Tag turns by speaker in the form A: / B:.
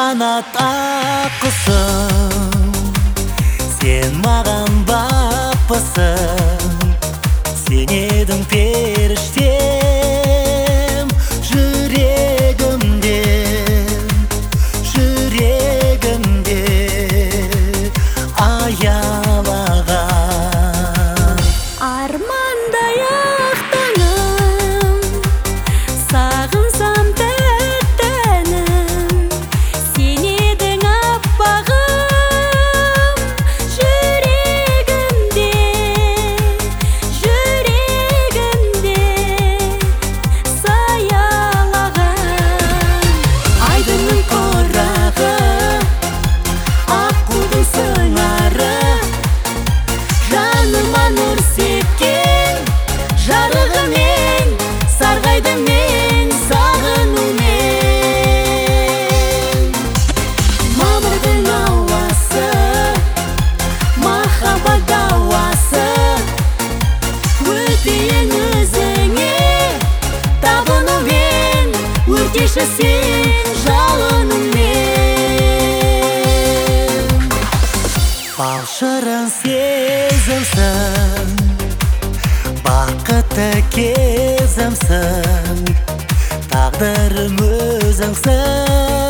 A: қанат аққусың, сен маған бақпысың. Сен едің періштем, жүрегімде аялаған.
B: Армандай ақтаным, сағынсам тәттәнім, сен едің аппағым, жүрегімде саялаған. Айдынның қорағы, аққудың сыңары, жаныма нұр сепкен жарығымен, сарғайдым мен сағынумен. Мамырдың ауасы, махаббат ауасы, өтейін өзіңе табынумен, өртеші сен жалыныммен.
A: Бал шырын сезімсің, бақытты кезімсің, тағдырым өзіңсің.